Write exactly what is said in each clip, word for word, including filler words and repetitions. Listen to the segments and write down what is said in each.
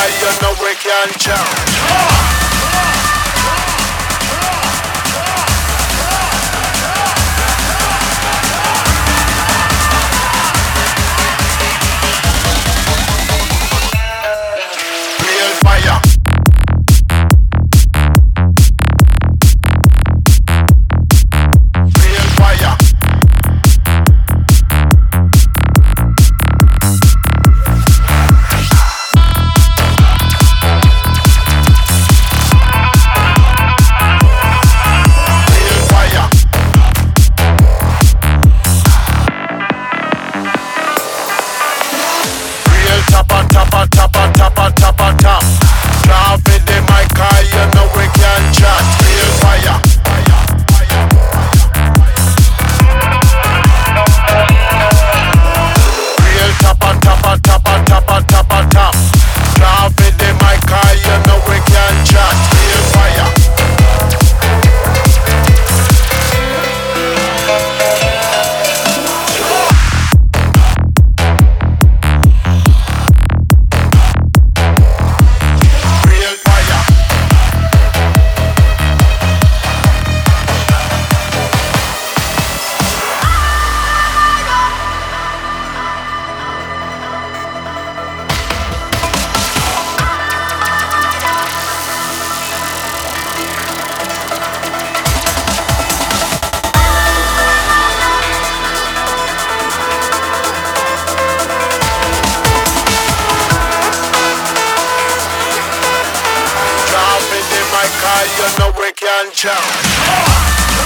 cause you know we can jump. Cause you know we can jump.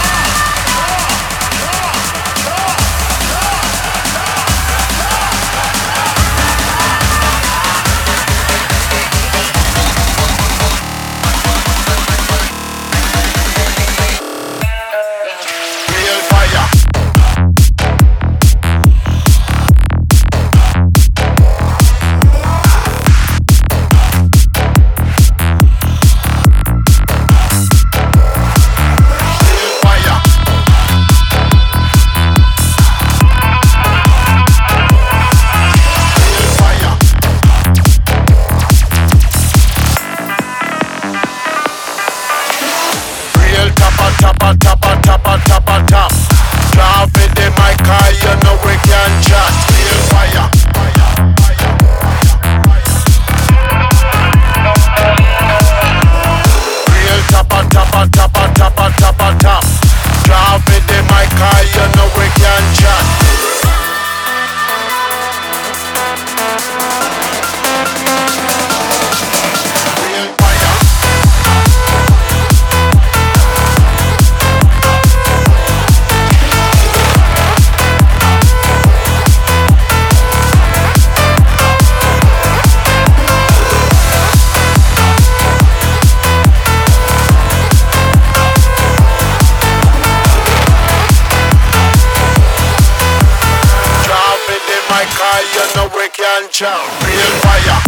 Top, top, top, top, top, top. Drop in the mic, cause you know we can chat. Feel fire. Real top, top, top, top, top, top. Drop in the mic, cause you know we can chat. Cause you know we can jump. Real fire.